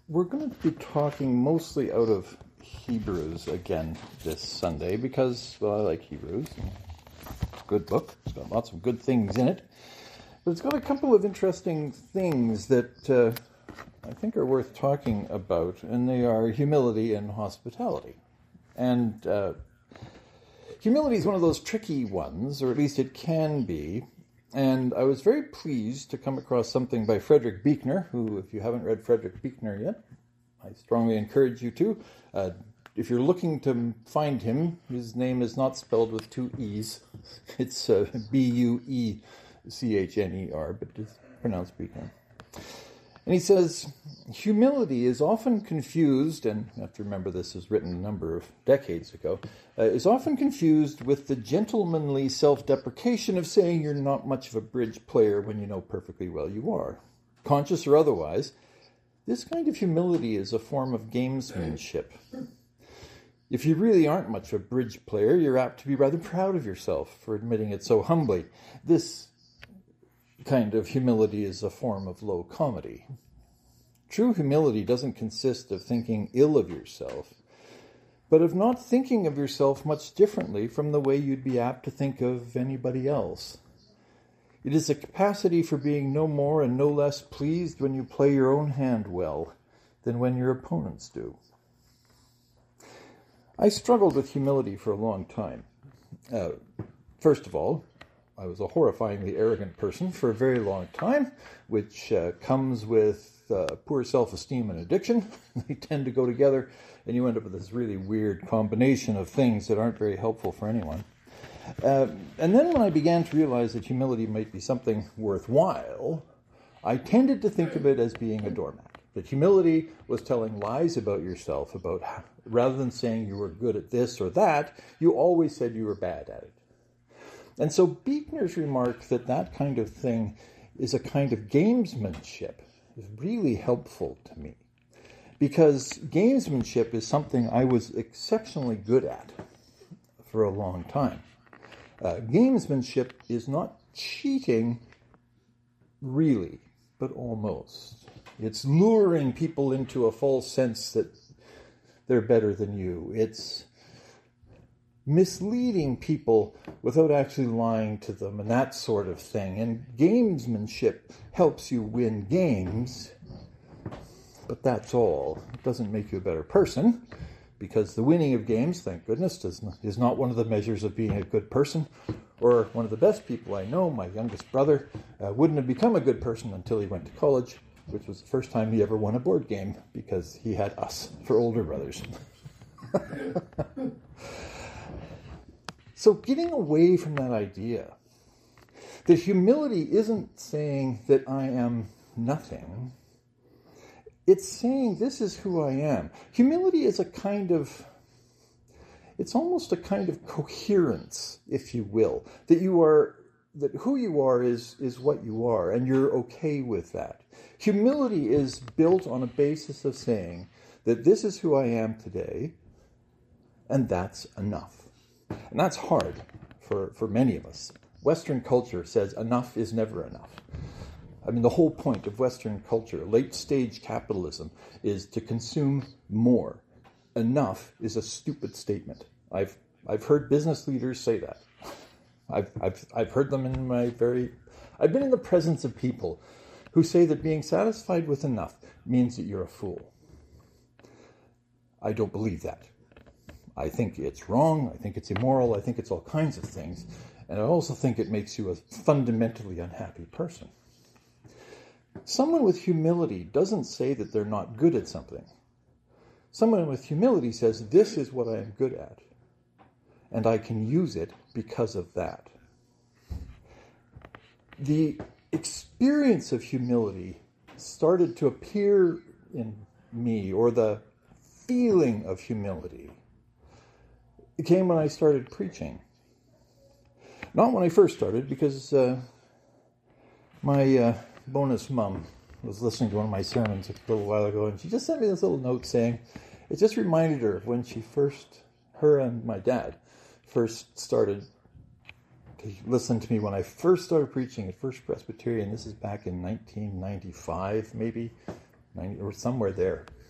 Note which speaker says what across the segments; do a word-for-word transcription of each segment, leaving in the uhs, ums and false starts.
Speaker 1: We're going to be talking mostly out of Hebrews again this Sunday because, well, I like Hebrews. It's a good book. It's got lots of good things in it. But it's got a couple of interesting things that uh, I think are worth talking about, and they are humility and hospitality. And uh, humility is one of those tricky ones, or at least it can be. And I was very pleased to come across something by Frederick Buechner, who, if you haven't read Frederick Buechner yet, I strongly encourage you to. Uh, if you're looking to find him, his name is not spelled with two E's. It's uh, B U E C H N E R, but it's pronounced Buechner. And he says, humility is often confused, and you have to remember this was written a number of decades ago, uh, is often confused with the gentlemanly self-deprecation of saying you're not much of a bridge player when you know perfectly well you are. Conscious or otherwise, this kind of humility is a form of gamesmanship. If you really aren't much of a bridge player, you're apt to be rather proud of yourself for admitting it so humbly. This kind of humility is a form of low comedy. True humility doesn't consist of thinking ill of yourself, but of not thinking of yourself much differently from the way you'd be apt to think of anybody else. It is a capacity for being no more and no less pleased when you play your own hand well than when your opponents do. I struggled with humility for a long time. Uh, first of all, I was a horrifyingly arrogant person for a very long time, which uh, comes with uh, poor self-esteem and addiction. They tend to go together, and you end up with this really weird combination of things that aren't very helpful for anyone. Uh, and then when I began to realize that humility might be something worthwhile, I tended to think of it as being a doormat. That humility was telling lies about yourself, about how, rather than saying you were good at this or that, you always said you were bad at it. And so Buechner's remark that that kind of thing is a kind of gamesmanship is really helpful to me, because gamesmanship is something I was exceptionally good at for a long time. Uh, gamesmanship is not cheating, really, but almost. It's luring people into a false sense that they're better than you. It's misleading people without actually lying to them and that sort of thing. And gamesmanship helps you win games, but that's all. It doesn't make you a better person, because the winning of games, thank goodness, does not, is not one of the measures of being a good person. Or one of the best people I know, my youngest brother, uh, wouldn't have become a good person until he went to college, which was the first time he ever won a board game, because he had us for older brothers. So getting away from that idea, that humility isn't saying that I am nothing. It's saying this is who I am. Humility is a kind of, it's almost a kind of coherence, if you will, that you are, that who you are is, is what you are, and you're okay with that. Humility is built on a basis of saying that this is who I am today, and that's enough. And that's hard for, for many of us. Western culture says enough is never enough. I mean, the whole point of Western culture, late-stage capitalism, is to consume more. Enough is a stupid statement. I've I've heard business leaders say that. I've I've I've heard them in my very... I've been in the presence of people who say that being satisfied with enough means that you're a fool. I don't believe that. I think it's wrong, I think it's immoral, I think it's all kinds of things, and I also think it makes you a fundamentally unhappy person. Someone with humility doesn't say that they're not good at something. Someone with humility says, this is what I am good at, and I can use it because of that. The experience of humility started to appear in me, or the feeling of humility. It came when I started preaching. Not when I first started, because uh, my uh, bonus mom was listening to one of my sermons a little while ago, and she just sent me this little note saying it just reminded her of when she first, her and my dad, first started to listen to me when I first started preaching at First Presbyterian. This is back in nineteen ninety-five, maybe, ninety, or somewhere there.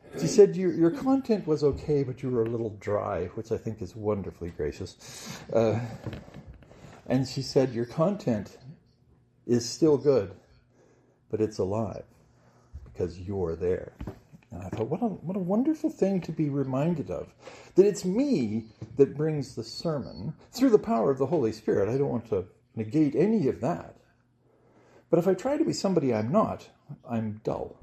Speaker 1: She said your your content was okay, but you were a little dry, which I think is wonderfully gracious. Uh, and she said your content is still good, but it's alive because you're there. And I thought, what a what a wonderful thing to be reminded of, that it's me that brings the sermon through the power of the Holy Spirit. I don't want to negate any of that. But if I try to be somebody I'm not, I'm dull.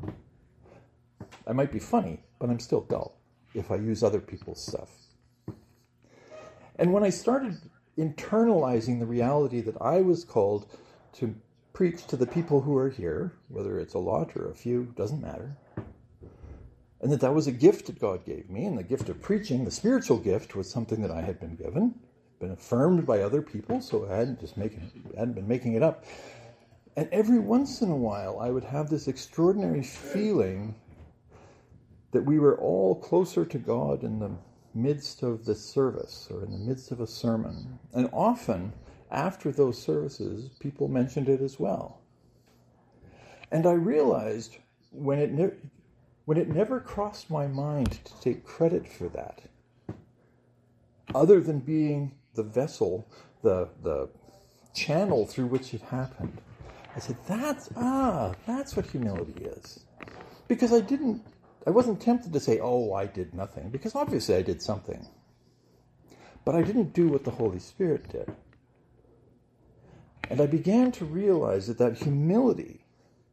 Speaker 1: I might be funny, but I'm still dull if I use other people's stuff. And when I started internalizing the reality that I was called to preach to the people who are here, whether it's a lot or a few, doesn't matter, and that that was a gift that God gave me, and the gift of preaching, the spiritual gift, was something that I had been given, been affirmed by other people, so I hadn't just making, hadn't been making it up. And every once in a while, I would have this extraordinary feeling that we were all closer to God in the midst of the service or in the midst of a sermon. And often, after those services, people mentioned it as well. And I realized when it, ne- when it never crossed my mind to take credit for that, other than being the vessel, the, the channel through which it happened, I said, that's, ah, that's what humility is. Because I didn't I wasn't tempted to say, oh, I did nothing, because obviously I did something. But I didn't do what the Holy Spirit did. And I began to realize that that humility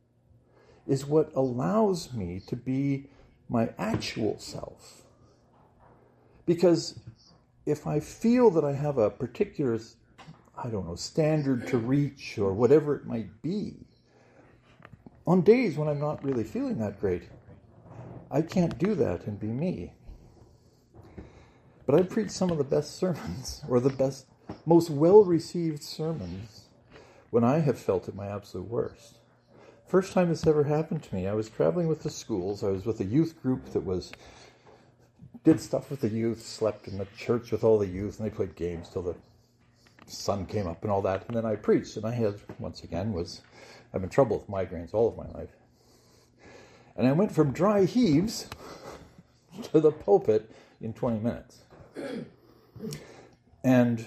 Speaker 1: is what allows me to be my actual self. Because if I feel that I have a particular, I don't know, standard to reach or whatever it might be, on days when I'm not really feeling that great, I can't do that and be me. But I preach some of the best sermons, or the best, most well-received sermons, when I have felt at my absolute worst. First time this ever happened to me, I was traveling with the schools. I was with a youth group that was, did stuff with the youth, slept in the church with all the youth, and they played games till the sun came up and all that. And then I preached, and I had, once again, was, I've been in trouble with migraines all of my life. And I went from dry heaves to the pulpit in twenty minutes. And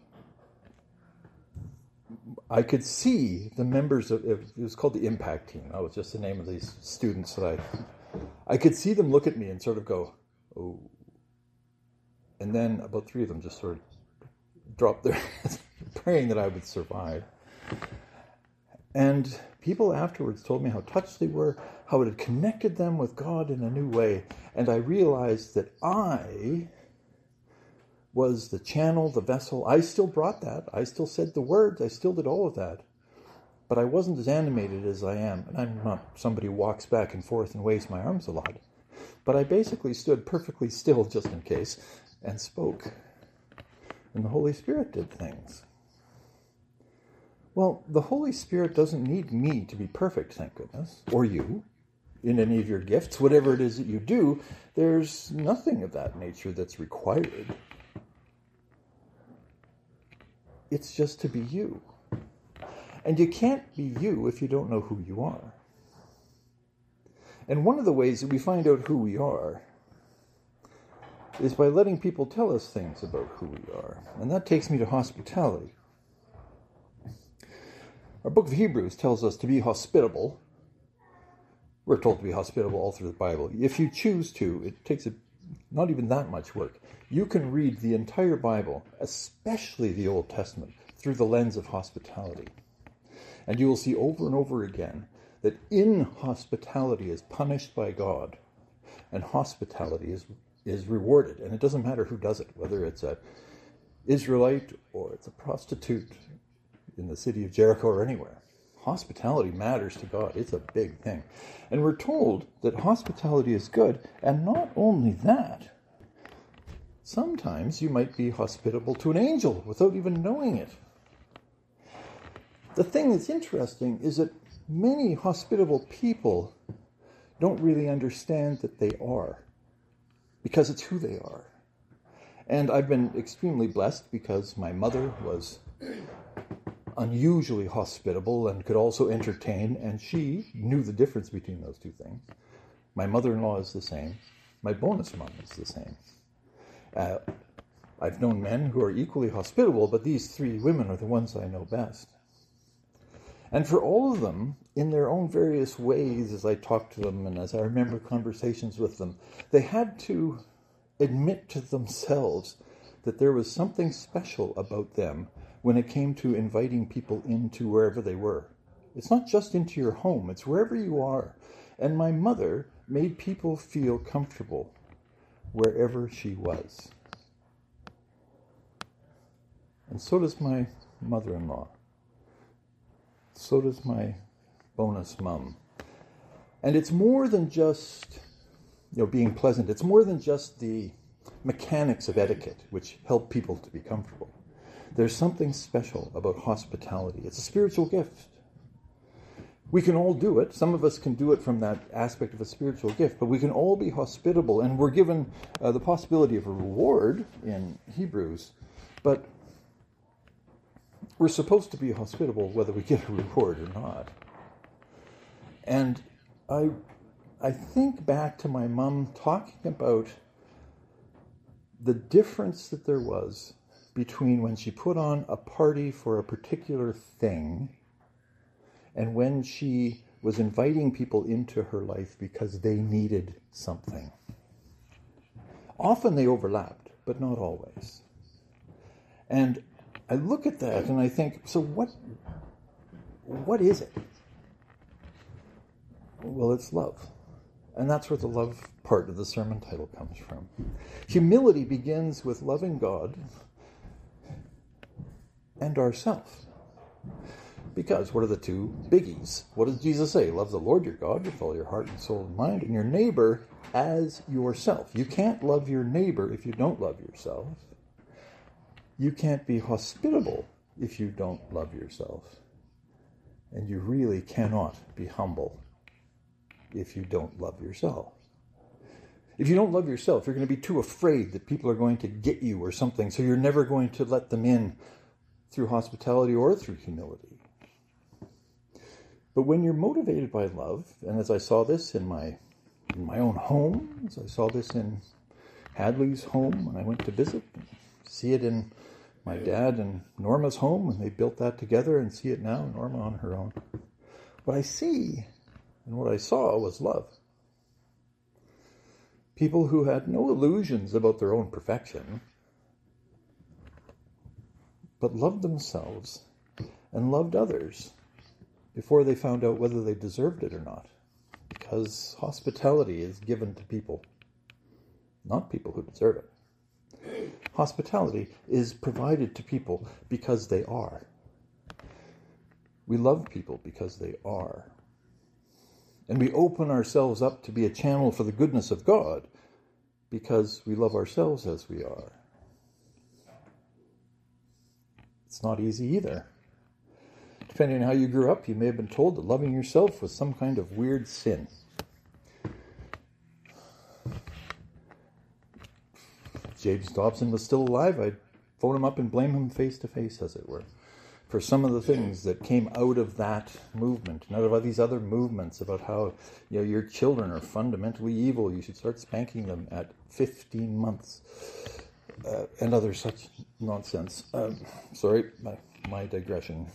Speaker 1: I could see the members of, it was called the Impact Team. That was just the name of these students that I, I could see them look at me and sort of go, oh. And then about three of them just sort of dropped their heads, praying that I would survive. And people afterwards told me how touched they were, how it had connected them with God in a new way. And I realized that I was the channel, the vessel. I still brought that. I still said the words. I still did all of that. But I wasn't as animated as I am. And I'm not somebody who walks back and forth and waves my arms a lot. But I basically stood perfectly still, just in case, and spoke. And the Holy Spirit did things. Well, the Holy Spirit doesn't need me to be perfect, thank goodness, or you, in any of your gifts, whatever it is that you do. There's nothing of that nature that's required. It's just to be you. And you can't be you if you don't know who you are. And one of the ways that we find out who we are is by letting people tell us things about who we are. And that takes me to hospitality. Our book of Hebrews tells us to be hospitable. We're told to be hospitable all through the Bible. If you choose to, it takes a, not even that much work. You can read the entire Bible, especially the Old Testament, through the lens of hospitality. And you will see over and over again that inhospitality is punished by God, and hospitality is, is rewarded. And it doesn't matter who does it, whether it's an Israelite or it's a prostitute in the city of Jericho or anywhere. Hospitality matters to God. It's a big thing. And we're told that hospitality is good. And not only that, sometimes you might be hospitable to an angel without even knowing it. The thing that's interesting is that many hospitable people don't really understand that they are, because it's who they are. And I've been extremely blessed because my mother was unusually hospitable and could also entertain, and she knew the difference between those two things. My mother-in-law is the same. My bonus mom is the same. Uh, I've known men who are equally hospitable, but these three women are the ones I know best. And for all of them, in their own various ways, as I talk to them and as I remember conversations with them, they had to admit to themselves that there was something special about them when it came to inviting people into wherever they were. It's not just into your home, it's wherever you are. And my mother made people feel comfortable wherever she was. And so does my mother-in-law. So does my bonus mum. And it's more than just, you know, being pleasant. It's more than just the mechanics of etiquette, which help people to be comfortable. There's something special about hospitality. It's a spiritual gift. We can all do it. Some of us can do it from that aspect of a spiritual gift, but we can all be hospitable, and we're given uh, the possibility of a reward in Hebrews, but we're supposed to be hospitable whether we get a reward or not. And I, I think back to my mum talking about the difference that there was between when she put on a party for a particular thing and when she was inviting people into her life because they needed something. Often they overlapped, but not always. And I look at that and I think, so what, what is it? Well, it's love. And that's where the love part of the sermon title comes from. Humility begins with loving God and ourselves. Because what are the two biggies? What does Jesus say? Love the Lord your God with all your heart and soul and mind, and your neighbor as yourself. You can't love your neighbor if you don't love yourself. You can't be hospitable if you don't love yourself. And you really cannot be humble if you don't love yourself. If you don't love yourself, you're going to be too afraid that people are going to get you or something, so you're never going to let them in through hospitality or through humility. But when you're motivated by love, and as I saw this in my in my own home, as I saw this in Hadley's home when I went to visit, see it in my dad and Norma's home when they built that together, and see it now, Norma on her own. What I see and what I saw was love. People who had no illusions about their own perfection, but loved themselves and loved others before they found out whether they deserved it or not. Because hospitality is given to people, not people who deserve it. Hospitality is provided to people because they are. We love people because they are. And we open ourselves up to be a channel for the goodness of God because we love ourselves as we are. It's not easy either. Depending on how you grew up, you may have been told that loving yourself was some kind of weird sin. If James Dobson was still alive, I'd phone him up and blame him face to face, as it were, for some of the things that came out of that movement and out of these other movements about how, you know, your children are fundamentally evil. You should start spanking them at fifteen months. Uh, and other such nonsense. Um, sorry, my, my digression.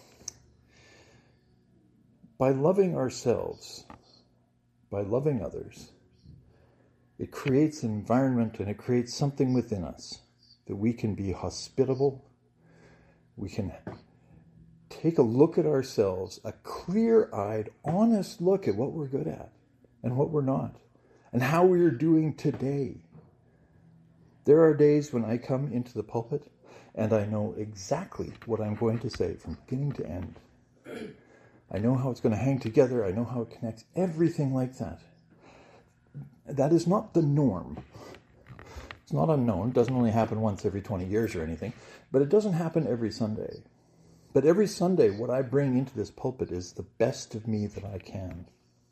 Speaker 1: By loving ourselves, by loving others, it creates an environment and it creates something within us that we can be hospitable. We can take a look at ourselves, a clear-eyed, honest look at what we're good at and what we're not, and how we're doing today. There are days when I come into the pulpit and I know exactly what I'm going to say from beginning to end. I know how it's going to hang together. I know how it connects. Everything like that. That is not the norm. It's not unknown. It doesn't only happen once every twenty years or anything. But it doesn't happen every Sunday. But every Sunday, what I bring into this pulpit is the best of me that I can.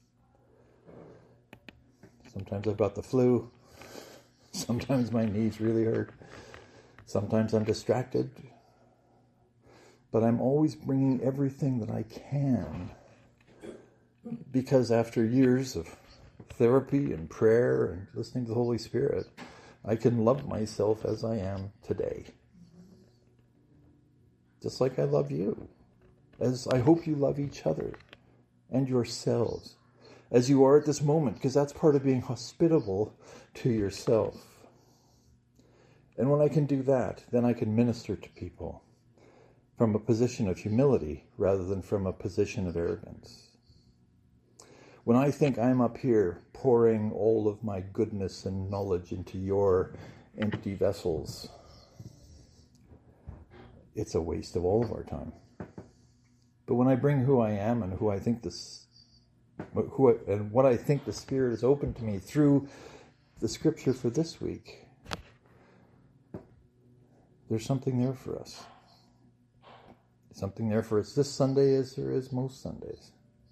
Speaker 1: Sometimes I've got the flu. Sometimes my knees really hurt. Sometimes I'm distracted. But I'm always bringing everything that I can. Because after years of therapy and prayer and listening to the Holy Spirit, I can love myself as I am today. Just like I love you. As I hope you love each other and yourselves as you are at this moment, because that's part of being hospitable to yourself. And when I can do that, then I can minister to people from a position of humility rather than from a position of arrogance. When I think I'm up here pouring all of my goodness and knowledge into your empty vessels, it's a waste of all of our time. But when I bring who I am and who I think this, who I, and what I think the Spirit has opened to me through the scripture for this week, there's something there for us. Something there for us this Sunday as there is most Sundays.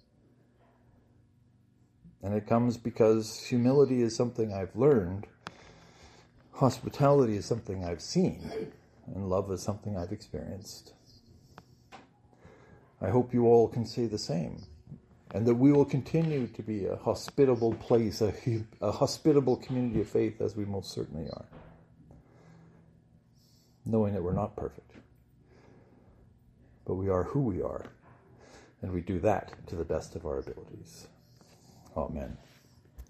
Speaker 1: And it comes because humility is something I've learned, hospitality is something I've seen, and love is something I've experienced. I hope you all can say the same, and that we will continue to be a hospitable place, a, a hospitable community of faith, as we most certainly are, knowing that we're not perfect, but we are who we are, and we do that to the best of our abilities. Amen.